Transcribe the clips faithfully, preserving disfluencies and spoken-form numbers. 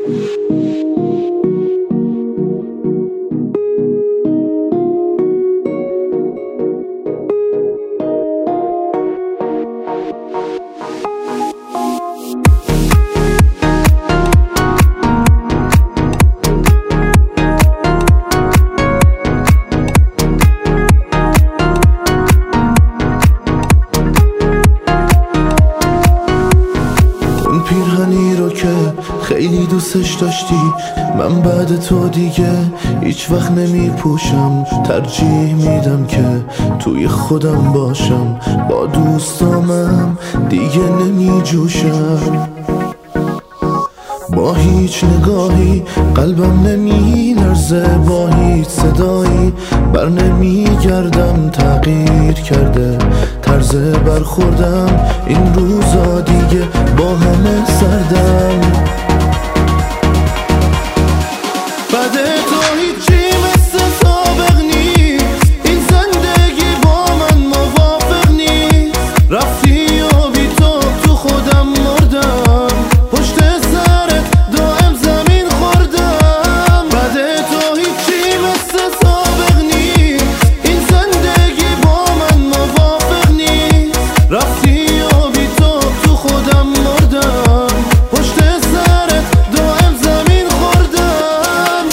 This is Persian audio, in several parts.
پیرهنی رو که خیلی دوستش داشتی من بعد تو دیگه هیچ وقت نمی پوشم. ترجیح میدم که توی خودم باشم، با دوستامم دیگه نمی جوشم. با هیچ نگاهی قلبم نمی لرزه، با هیچ صدایی بر نمی گردم. تغییر کرده طرز برخوردم، این روزا دیگه با همه سردم. بعد تو هیچی مثل سابق نیست، این زندگی با من موافق نیست. رفتی و بی تو تو خودم مردم، پشت سرت دائم زمین خوردم. بعد تو هیچی مثل سابق نیست، این زندگی با من موافق نیست. رفتی و بی تو تو خودم مردم، پشت سرت دائم زمین خوردم.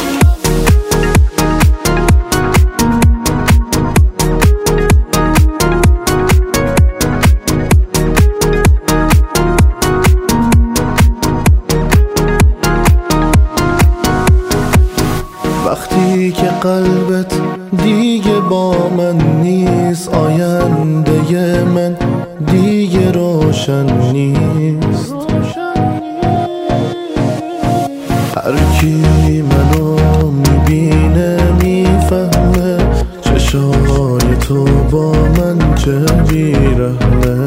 وقتی که قلبت دیگه با من نیست، آینده من دیگه روشن نیست. هر کی منو میبینه میفهمه چشای تو با من چه بیرحمه.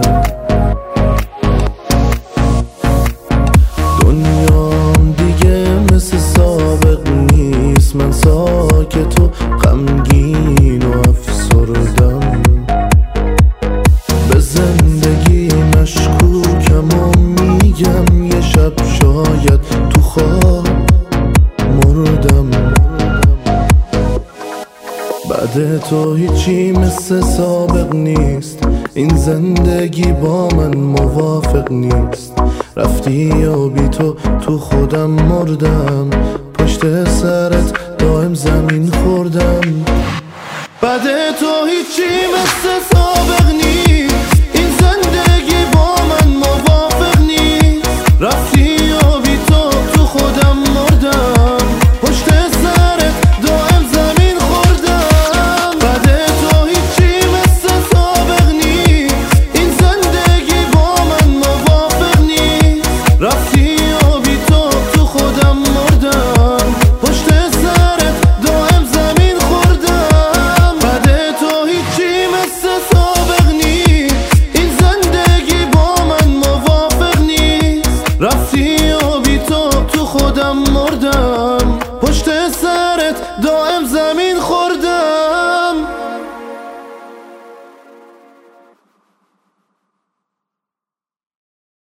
دنیام دیگه مثل سابق نیست، من ساکت و غمگین و افسردم. به زندگی مشکوکم و میگم یه شب شاید تو خواب مردم. بعد تو هیچی مثل سابق نیست، این زندگی با من موافق نیست. رفتی و بی تو تو خودم مردم، پشت سرت دائم زمین خوردم. بعد تو هیچی مثل سابق نیست، این زندگی با من موافق نیست. رفتی و بی تو تو خودم مردم، پشت سرت دائم زمین خوردم. بعد تو هیچی مثل سابق نیست، این زندگی با من موافق نیست. رفتی و بی تو تو خودم مردم، پشت سرت دائم زمین خوردم. بعد تو هیچی مثل سابق نیست، این زندگی با من موافق نیست. رفتی و بی تو تو خودم